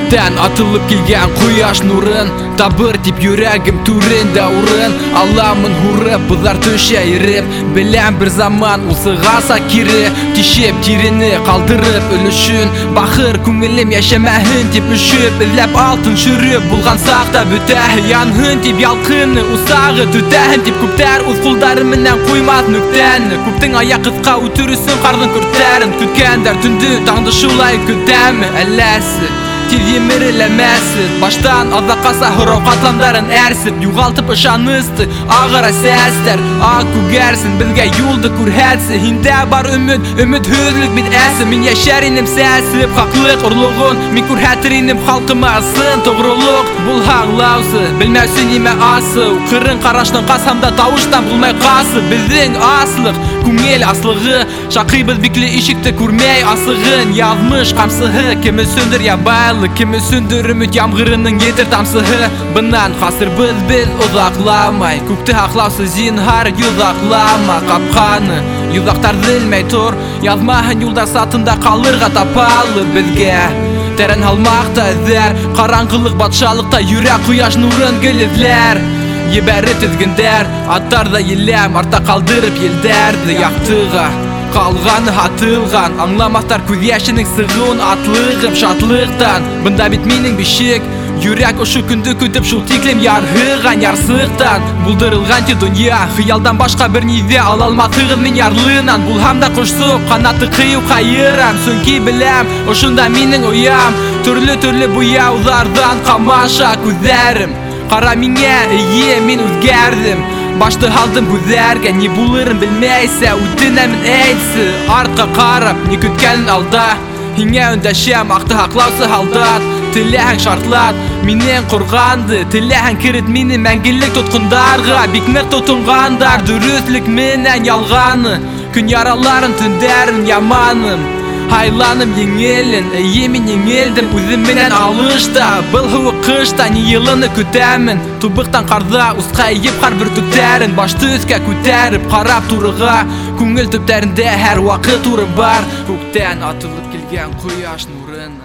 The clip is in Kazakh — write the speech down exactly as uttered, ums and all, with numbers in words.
Көктен атылып келген құяш нұрын, табыр деп жүрегім түрінде ұрын. Аламын хуры бұлар төше еріп, білем бір заман ұсығаса кері. Тишеп тирені қалдырып өлішін, бақыр көңілім яшамәхін деп үшіп. Іліп алтын жүріп бұлған сақта бүтәхі янхын деп ялқыны ұсағы түтәхін деп. Көптер ұз құлдары мінен қоймас нүктәні, көптің аяқ қытқа өтірісін қардың күрттәрін. Күткендер түнді таңды шулай күтәмі әләсі Тевемірілемәсі баштан азақаса хұрау қатламдарын әрсіп. Юғалтып ұшанысты ағыра сәстер, ақ күгәрсін білге юлды күрхәтсі. Хинде бар үміт, үміт хөзлік бит әсі. Мен яшәрінім сәсіп қақлық ұрлығын, мен күрхәтірінім халқыма ысын. Тоғрылық бұл хаңлаусы, білмәусі неме асы. Қырын қарашның қасамда тауыштан бұлмай қасы. Біздің аслық, күңел аслығы, шақибыз біклі ишікті көрмей асығын. Язмыш қамсығы, кемі сөндір я байлы, кемі сөндір үміт ямғырының етір тамсығы. Бұнан қасыр біз біз ұзақламай, көкті хақлаусы зинхар юзақлама. Қапқаны юзақтар зілмей тұр, язмағын юлда сатында қалырға тапалы бізге. Тәрін алмақта зәр, қараңғылық батшалықта юрек құяш нұрын гілізлер. Ебәрі тізгіндер, аттарда елем, арта қалдырып елдерді яқтыға. Қалғаны атылған, аңламақтар көз яшының сығын атлығым шатлықтан. Бұнда бит менің бешік, юрек ұшы күнді күтіп шул тиклем ярғыған ярсықтан. Бұлдырылған те дүния, қиялдан башқа бір неде ала алматығыз мен ярлынан. Бұл хамда құшсып, қанаты қию қайырам, сөнки білем, ұшында менің оям. Түрлі-түрлі бұяулардан қамаша көздерім. Қара мене, ие мен өзгердім. Башты халдым көзерге, не бұлырын білмейсі. Өтінемін әйтсі, артқа қарап, не күткенін алда. Хиңе өндәшем, ақты хақлаусы халдат. Тіләхің шартлат, менен құрғанды. Тіләхің кіріт мені мәңгілік тұтқындарға. Бекмек тұтынғандар, дүріслік менен ялғаны. Күн яраларын түндерін яманым. Хайланым еңелін, емен еңелдім. Өзім менен алышта, бұл хуы қышта. Не еліні күтәмін, тубықтан қарда ұсқа еп қар бір түктерін. Башты үске көтеріп, қарап тұрыға. Көңіл түптәрінде әр уақыт ұры бар. Көктен атылып келген құяш нұрын.